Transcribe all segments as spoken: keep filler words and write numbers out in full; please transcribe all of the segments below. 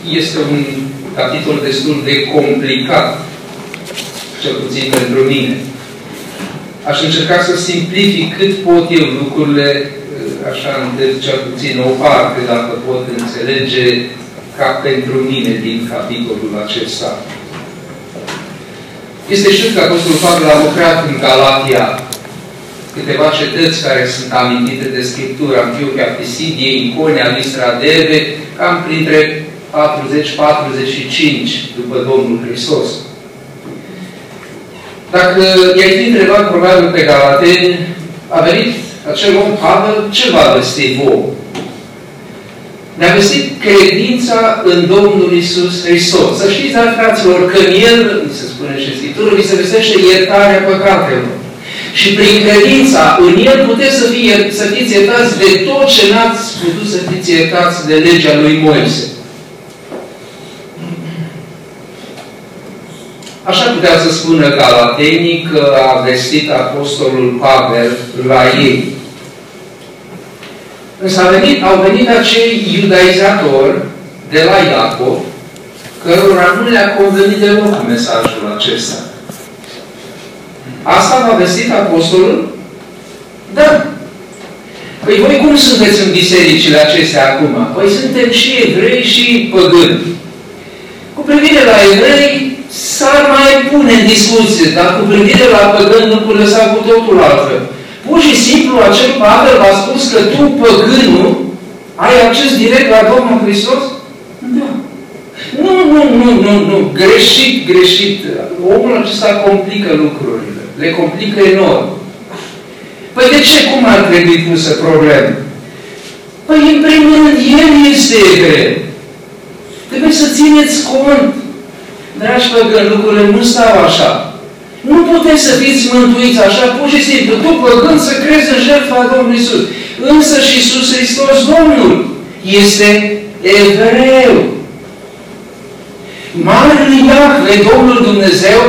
Este un capitol destul de complicat, cel puțin pentru mine. Aș încerca să simplific cât pot eu lucrurile, așa, de cel puțin o parte, dacă pot înțelege, ca pentru mine din capitolul acesta. Este știut că Apostolul Pavel a lucrat în Galatia, câteva cetăți care sunt amintite de Scriptură, Antiochia, Pisidie, Iconia, Listra, Derbe, cam printre patruzeci patruzeci și cinci după Domnul Hristos. Dacă i-ai fi întrebat probabil pe galateni, a venit acel om Pavel, ce v-a vestit vouă? Ne-a vestit credința în Domnul Iisus Hristos. Să știți, dar, fraților, că în El, se spune și în Scriptură, vi se vestește iertarea păcatelor. Și prin credința în El puteți să, fie, să fiți iertați de tot ce n-ați putut să fiți iertați de legea lui Moise. Așa putea să spună galatenii că a vestit Apostolul Pavel la ei. Însă au venit, au venit acei iudaizatori de la Iacov, cărora nu le-a convenit deloc mesajul acesta. Asta v-a vestit Apostolul? Da. Păi voi cum sunteți în bisericile acestea acum? Păi suntem și evrei și păgâni. Cu privire la evrei, s-ar mai pune în discuție, dar cu privire la păgâni lucrurile s-au cu totul altfel. Pur și simplu, acel Pavel v-a spus că tu, păgânul, ai acces direct la Domnul Hristos? Da. Nu, nu, nu, nu, nu. Greșit, greșit. Omul acesta complică lucrurile. Le complică enorm. Păi de ce? Cum ar trebui pusă problemă? Păi, în primul rând, el este evreu. Trebuie să țineți cont. Dragi păgâni, lucrurile nu stau așa. Nu puteți să fiți mântuiți așa, pur și simplu. Tu, păgân, să crezi în jertfa Domnului Iisus. Însă și Iisus Hristos, Domnul, este evreu. Marele Iahve, Domnul Dumnezeu,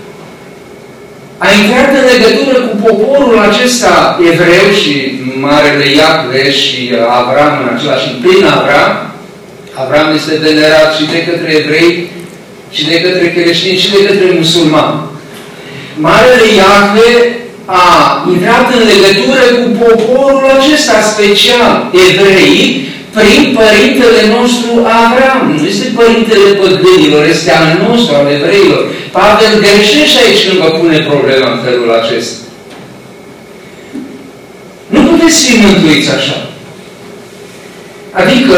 a intrat în legătură cu poporul acesta evreu și Marele Iahve și Avram în același timp, prin Avram. Avram este venerat și de către evrei, și de către creștini, și de către musulmani. Marele Iahve a intrat în legătură cu poporul acesta special, evreii, prin părintele nostru Avram. Nu este părintele păgânilor, este al nostru, al evreilor. Pavel greșește aici când vă pune problema în felul acesta. Nu puteți fi mântuiți așa. Adică,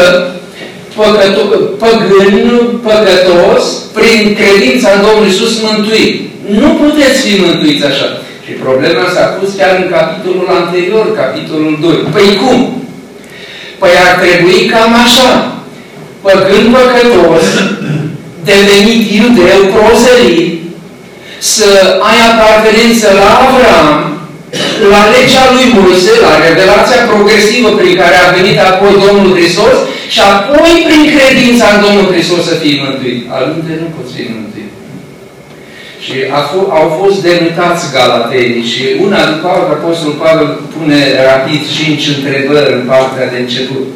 păgân, păcătos, prin credința în Domnul Iisus mântuit. Nu puteți fi mântuiți așa. Și problema s-a pus chiar în capitolul anterior, capitolul doi. Păi cum? Păi ar trebui cam așa. Păgân păcătos, devenit iudeu, prozelit, să ai apartenență la Avram, la legea lui Moise, la revelația progresivă prin care a venit apoi Domnul Hristos, și apoi prin credința în Domnul Hristos să fii mântuit. Altfel nu poți fi mântuit. Și au fost denunțați galatenii și una după alta Apostolul Pavel pune rapid cinci întrebări în partea de început.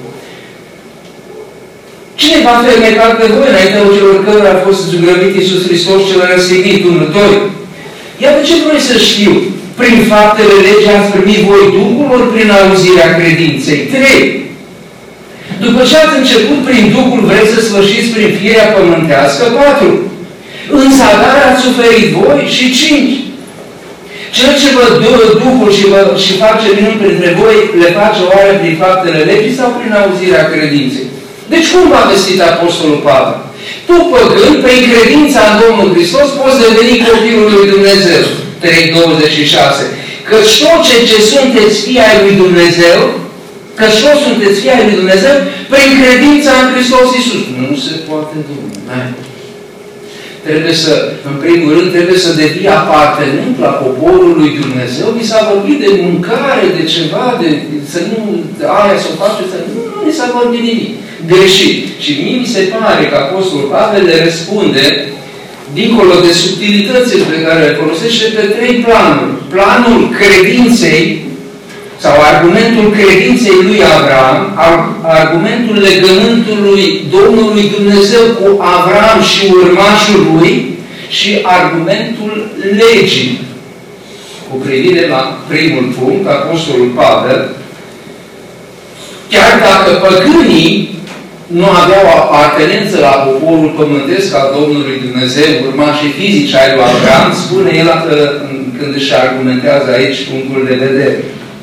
Cine va fermecat pe voi înaintea celor cărora a fost zugrăvit Iisus Hristos cel răstignit? unu, doi. Iată ce vrei să știu. Prin faptele legii ați primit voi Duhul, ori prin auzirea credinței? trei. După ce ați început prin Duhul, vreți să sfârșiți prin firea pământească? patru. În zadar ați suferit voi? Și cinci. Cel ce vă dă Duhul și, vă, și face minuni printre voi, le face oare prin faptele legii sau prin auzirea credinței? Deci cum v-a vestit Apostolul Pavel? Tu, păgân, prin credința în Domnul Hristos, poți deveni copilul lui Dumnezeu. trei douăzeci și șase. Căci tot ce, ce sunteți fii ai lui Dumnezeu, căci tot sunteți fii ai lui Dumnezeu, prin credința în Hristos Iisus. Nu se poate, Domnule. Trebuie să, în primul rând, trebuie să devii apartenent la poporul lui Dumnezeu. Mi s-a vorbit de mâncare, de ceva, de să nu, aia să o face, să nu, nu mi s-a vorbit nimic. Greșit. Și mie mi se pare că Apostolul Pavel le răspunde, dincolo de subtilitățile pe care le folosește, pe trei planuri. Planul credinței, sau argumentul credinței lui Avram, argumentul legământului Domnului Dumnezeu cu Avram și urmașul lui și argumentul legii. Cu privire la primul punct, Apostolul Pavel, chiar dacă păgânii nu aveau apartenență la poporul pământesc al Domnului Dumnezeu, urmașii fizici ai lui Avram, spune el când își argumentează aici punctul de vedere.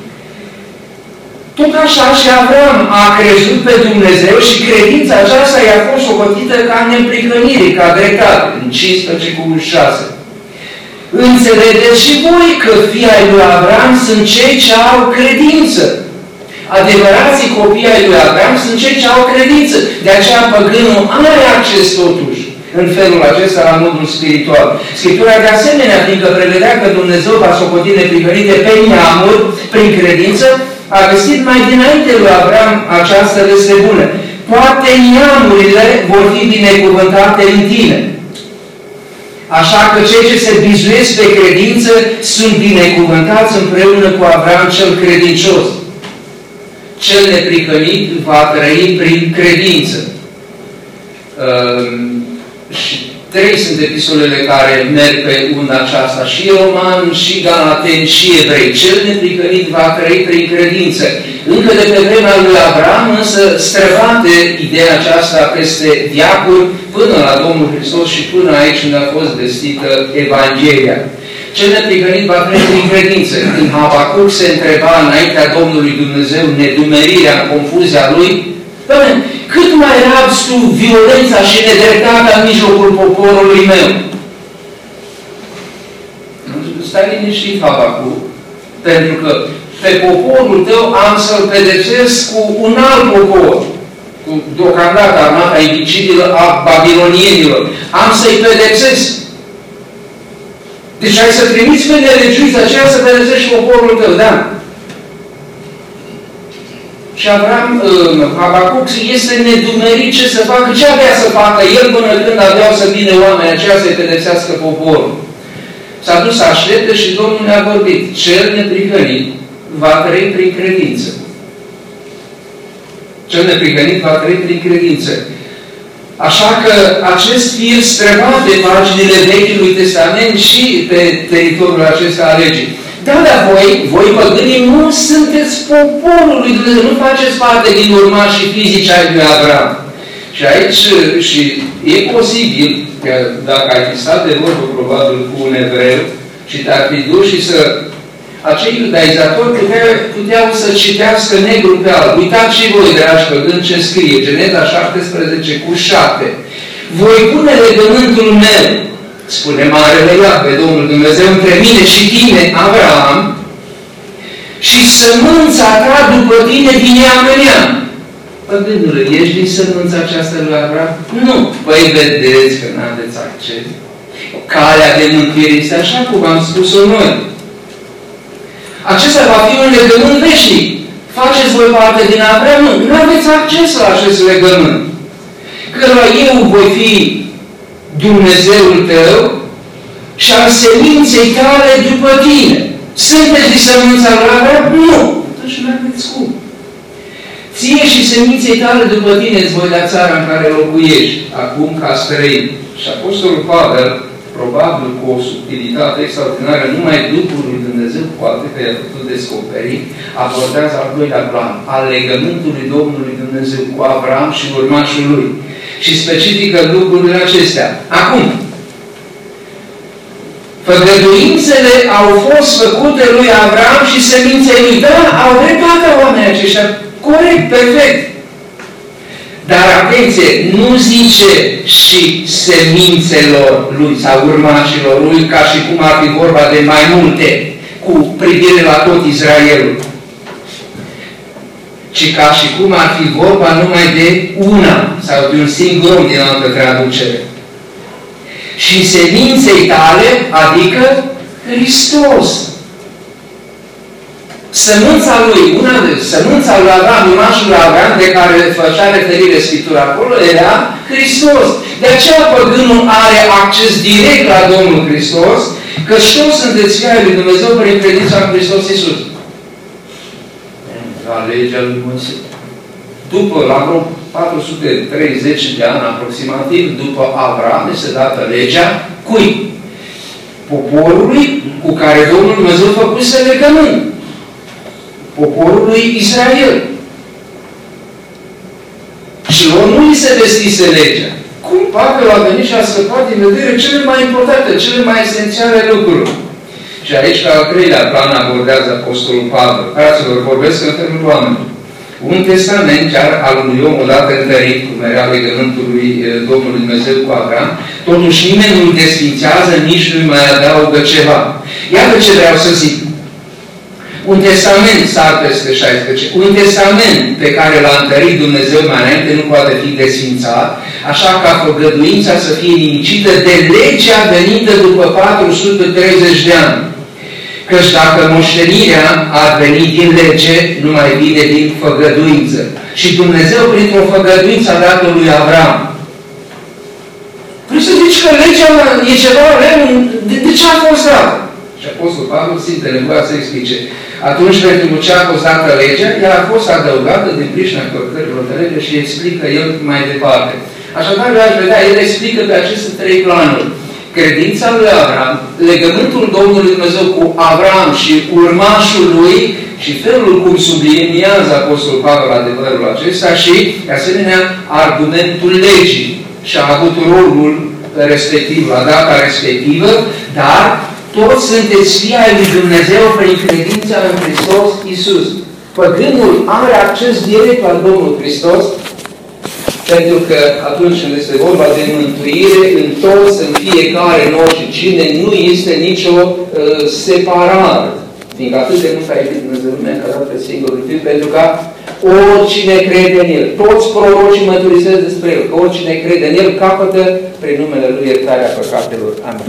Tot așa și Avram a crezut pe Dumnezeu și credința aceasta i-a fost socotită ca neprihănire, ca dreptate, în cincisprezece cu șase. Înțelegeți și voi că fii ai lui Avram sunt cei ce au credință. Adevărații copii ai lui Avram sunt cei ce au credință. De aceea păgânul are acces totuși în felul acesta la modul spiritual. Scriptura de asemenea, fiindcă prevedea că Dumnezeu va socoti neprihănite pe neamuri prin credință, a găsit mai dinainte lui Avram această veste bună. Toate neamurile vor fi binecuvântate în tine. Așa că cei ce se bizuiesc pe credință sunt binecuvântați împreună cu Avram cel credincios. Cel neprihănit va trăi prin credință. Uh, și trei sunt epistolele care merg pe unda aceasta, și Roman, și Galateni, și Evrei. Cel neprihănit va trăi prin credință. Încă de pe vremea lui Avram, însă, străbate ideea aceasta peste veacuri până la Domnul Hristos și până aici unde a fost vestită Evanghelia. Cel neprihănit va trăi prin credință. Când Habacuc se întreba înaintea Domnului Dumnezeu nedumerirea, confuzia lui, Doamne, cât mai rabzi tu violența și nedreptatea în mijlocul poporului meu? Stai liniștit, Habacuc, pentru că pe poporul tău am să-l pedepsesc cu un alt popor, cu deocamdată armata invicibilă a babilonienilor. Am să-i pedepsesc. Deci ai să trimiți pe nelegiuiți aceea să pedepsești poporul tău, da? Și Avram, Habacuc este nedumerit ce să facă, ce avea să facă el până când aveau să vină oamenii aceia să-i pedepsească poporul. S-a dus să aștepte și Domnul ne-a vorbit. Cel neprihănit va trăi prin credință. Cel neprihănit va trăi prin credință. Așa că acest fir străbate paginile Vechiului Testament și pe teritoriul acesta al legii. Da, dar voi, voi păgânii, nu sunteți poporul lui Dumnezeu, nu faceți parte din urmașii fizici ai lui Avram. Și aici și e posibil că dacă ai fi stat de vorbă probabil cu un evreu și te-ar fi dus și să acei iudaizatori puteau, puteau să citească negru pe alb. Uitați și voi, dragi păgâni, ce scrie Geneza șaptesprezece cu șapte. Voi pune legământul meu, spune Marele Iahve, Domnul Dumnezeu, între mine și tine, Avram, și sămânța ta după tine din neam în neam. Păgânule, ești din sămânța aceasta lui Avram? Nu. Păi vedeți că n-aveți acces. Calea de mântuire este așa cum am spus-o noi. Acesta va fi un legământ veșnic. Faceți voi parte din Avram? Nu. Nu aveți acces la acest legământ. Căruia eu voi fi Dumnezeul tău și al seminței tale după tine. Sunteți din sămânța lui Avram? Nu. Atunci nu aveți cum. Ție și seminței tale după tine îți voi da țara în care locuiești, acum ca străin. Și Apostolul Pavel, probabil cu o subtilitate extraordinară, numai Duhul lui Dumnezeu, poate că i-a putut descoperi, abordează al doilea plan, al legământului Domnului Dumnezeu cu Avram și urmașul lui. Și specifică lucrurile acestea. Acum, făgăduințele au fost făcute lui Avram și seminței lui. Da, au dreptate oamenii aceștia. Corect, perfect. Dar atenție, nu zice și semințelor lui sau urmașilor lui, ca și cum ar fi vorba de mai multe, cu privire la tot Israelul. Ci ca și cum ar fi vorba numai de una sau de un singur om din altă traducere. Și seminței tale, adică Hristos. Sămânța lui, una de sămânța lui Avram, urmașul lui Avram, de care făcea referire Scriptura acolo, era Hristos. De aceea păgânul are acces direct la Domnul Hristos, că toți sunteți fii ai lui Dumnezeu prin credința în Hristos Iisus. la legea lui Moise. După, la vreo patru sute treizeci de ani aproximativ, după Avram, este dată legea cui? Poporului cu care Domnul Dumnezeu făcuse legământ. Poporului Israel. Și lor nu li se deschise legea. Cum Pavel a venit și a scăpat din vedere cele mai importante, cele mai esențiale lucruri? Și aici, la al treilea plan, abordează Apostolul Pavel. Fraților, vorbesc în felul oameni. Un testament chiar al unui om odată întărit, cum era legământul lui Domnului Dumnezeu cu Avram, totuși nimeni nu-l desfințează, nici nu-i mai adaugă ceva. Iată ce vreau să zic. Un testament, sar peste șaisprezece, un testament pe care l-a întărit Dumnezeu mai înainte nu poate fi desfințat, așa ca făgăduința să fie nimicită de legea venită după patru sute treizeci de ani. Căci dacă moștenirea ar veni din lege, nu mai vine din făgăduință. Și Dumnezeu, printr-o făgăduință, a dat-o lui Avram. Vrei să zici că legea e ceva rău? De, de ce a fost dat? Și Apostolul Pavel simte nevoia să explice. Atunci, pentru ce a fost dată legea, ea a fost adăugată din pricina călcărilor de lege și explică el mai departe. Așadar, aș vedea, el explică pe aceste trei planuri. Credința lui Avram, legământul Domnului Dumnezeu cu Avram și urmașul lui și felul cum subliniază Apostolul Pavel adevărul acesta și, de asemenea, argumentul legii. Și a avut rolul respectiv, la data respectivă, dar toți sunteți fii ai lui Dumnezeu prin credința în Hristos Iisus. Păgânul are acces direct la Domnul Hristos, pentru că atunci când este vorba de mântuire, în toți, în fiecare, în orice cine, nu este nicio uh, separare. Fiindcă atât de mult a iubit Dumnezeu lumea că a dat pe singurul Fiu, pentru că oricine crede în El, toți prorocii mărturisesc despre El, că oricine crede în El capătă prin numele Lui iertarea păcatelor. Amin.